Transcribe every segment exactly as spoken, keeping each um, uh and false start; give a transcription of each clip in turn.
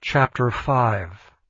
Chapter five.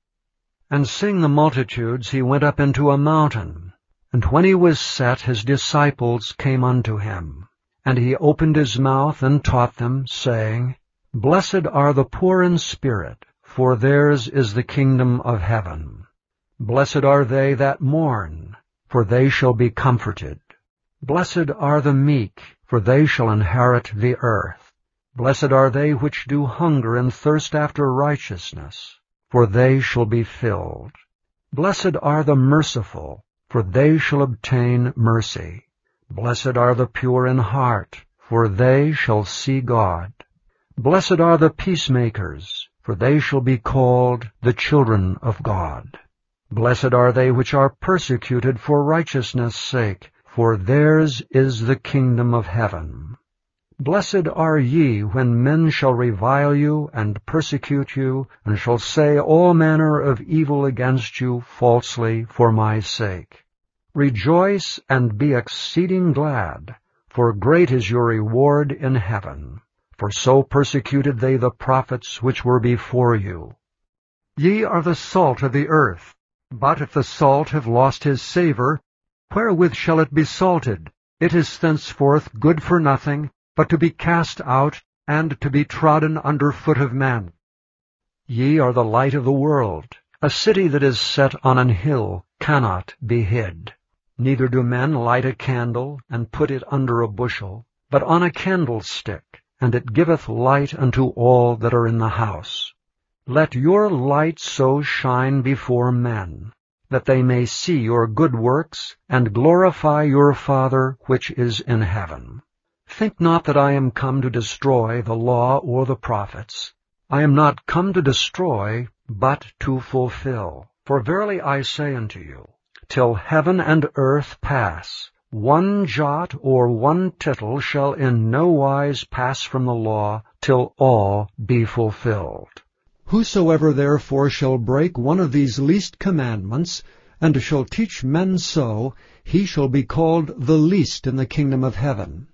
And seeing the multitudes, he went up into a mountain. And when he was set, his disciples came unto him. And he opened his mouth and taught them, saying, Blessed are the poor in spirit, for theirs is the kingdom of heaven. Blessed are they that mourn, for they shall be comforted. Blessed are the meek, for they shall inherit the earth. Blessed are they which do hunger and thirst after righteousness, for they shall be filled. Blessed are the merciful, for they shall obtain mercy. Blessed are the pure in heart, for they shall see God. Blessed are the peacemakers, for they shall be called the children of God. Blessed are they which are persecuted for righteousness' sake, for theirs is the kingdom of heaven. Blessed are ye when men shall revile you, and persecute you, and shall say all manner of evil against you falsely for my sake. Rejoice and be exceeding glad, for great is your reward in heaven. For so persecuted they the prophets which were before you. Ye are the salt of the earth. But if the salt have lost his savour, wherewith shall it be salted? It is thenceforth good for nothing, but to be cast out, and to be trodden under foot of men. Ye are the light of the world. A city that is set on an hill cannot be hid. Neither do men light a candle, and put it under a bushel, but on a candlestick, and it giveth light unto all that are in the house. Let your light so shine before men, that they may see your good works, and glorify your Father which is in heaven. Think not that I am come to destroy the law or the prophets. I am not come to destroy, but to fulfill. For verily I say unto you, till heaven and earth pass, one jot or one tittle shall in no wise pass from the law, till all be fulfilled. Whosoever therefore shall break one of these least commandments, and shall teach men so, he shall be called the least in the kingdom of heaven.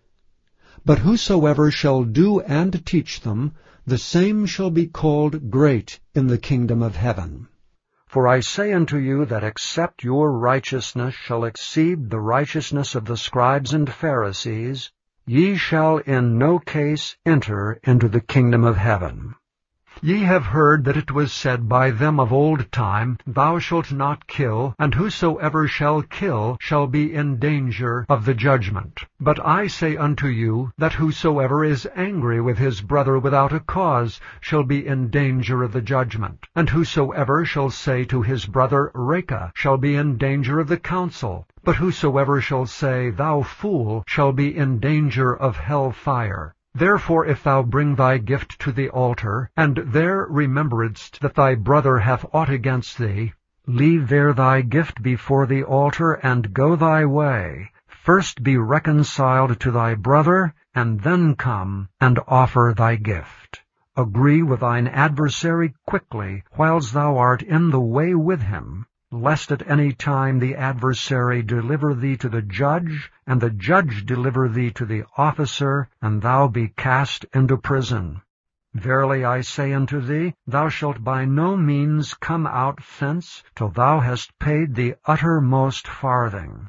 But whosoever shall do and teach them, the same shall be called great in the kingdom of heaven. For I say unto you that except your righteousness shall exceed the righteousness of the scribes and Pharisees, ye shall in no case enter into the kingdom of heaven. Ye have heard that it was said by them of old time, Thou shalt not kill, and whosoever shall kill shall be in danger of the judgment. But I say unto you, that whosoever is angry with his brother without a cause shall be in danger of the judgment. And whosoever shall say to his brother, Raca, shall be in danger of the council. But whosoever shall say, Thou fool, shall be in danger of hell fire. Therefore if thou bring thy gift to the altar, and there rememberedst that thy brother hath aught against thee, leave there thy gift before the altar, and go thy way. First be reconciled to thy brother, and then come and offer thy gift. Agree with thine adversary quickly, whiles thou art in the way with him, lest at any time the adversary deliver thee to the judge, and the judge deliver thee to the officer, and thou be cast into prison. Verily I say unto thee, thou shalt by no means come out thence, till thou hast paid the uttermost farthing.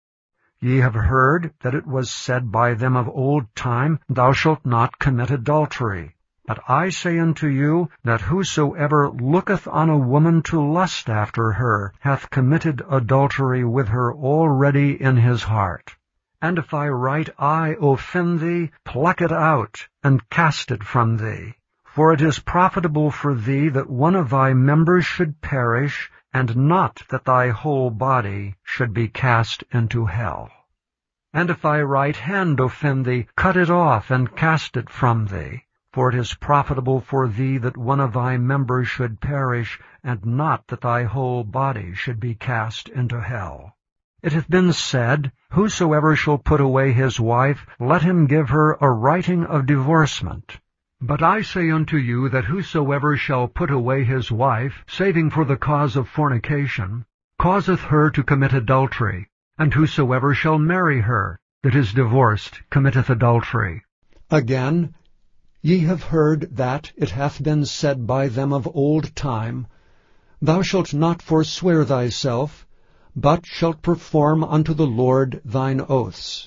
Ye have heard that it was said by them of old time, Thou shalt not commit adultery. But I say unto you, that whosoever looketh on a woman to lust after her hath committed adultery with her already in his heart. And if thy right eye offend thee, pluck it out, and cast it from thee. For it is profitable for thee that one of thy members should perish, and not that thy whole body should be cast into hell. And if thy right hand offend thee, cut it off, and cast it from thee. For it is profitable for thee that one of thy members should perish, and not that thy whole body should be cast into hell. It hath been said, Whosoever shall put away his wife, let him give her a writing of divorcement. But I say unto you that whosoever shall put away his wife, saving for the cause of fornication, causeth her to commit adultery, and whosoever shall marry her that is divorced committeth adultery. Again, Ye have heard that it hath been said by them of old time, Thou shalt not forswear thyself, but shalt perform unto the Lord thine oaths.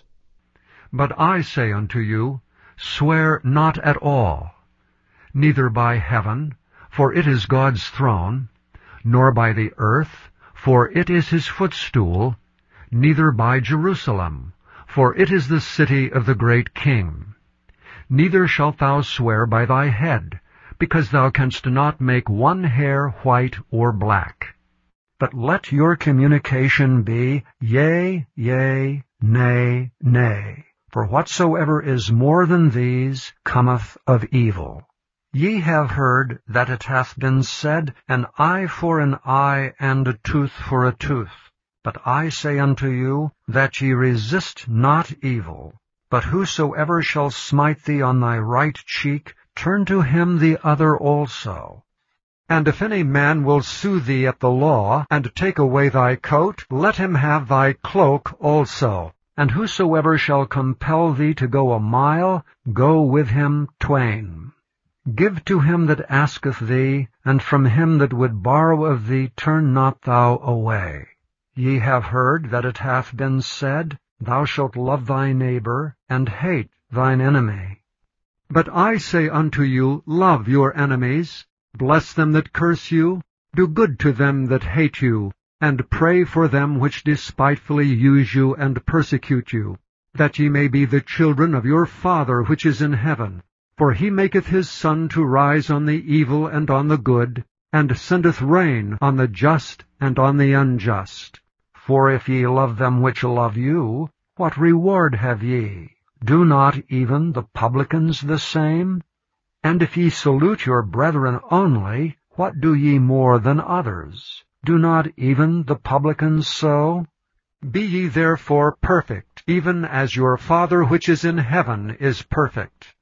But I say unto you, Swear not at all, neither by heaven, for it is God's throne, nor by the earth, for it is his footstool, neither by Jerusalem, for it is the city of the great King. Neither shalt thou swear by thy head, because thou canst not make one hair white or black. But let your communication be, Yea, yea, nay, nay. For whatsoever is more than these cometh of evil. Ye have heard that it hath been said, An eye for an eye, and a tooth for a tooth. But I say unto you, that ye resist not evil. But whosoever shall smite thee on thy right cheek, turn to him the other also. And if any man will sue thee at the law, and take away thy coat, let him have thy cloak also. And whosoever shall compel thee to go a mile, go with him twain. Give to him that asketh thee, and from him that would borrow of thee turn not thou away. Ye have heard that it hath been said, Thou shalt love thy neighbor, and hate thine enemy. But I say unto you, Love your enemies, bless them that curse you, do good to them that hate you, and pray for them which despitefully use you and persecute you, that ye may be the children of your Father which is in heaven. For he maketh his sun to rise on the evil and on the good, and sendeth rain on the just and on the unjust. For if ye love them which love you, what reward have ye? Do not even the publicans the same? And if ye salute your brethren only, what do ye more than others? Do not even the publicans so? Be ye therefore perfect, even as your Father which is in heaven is perfect.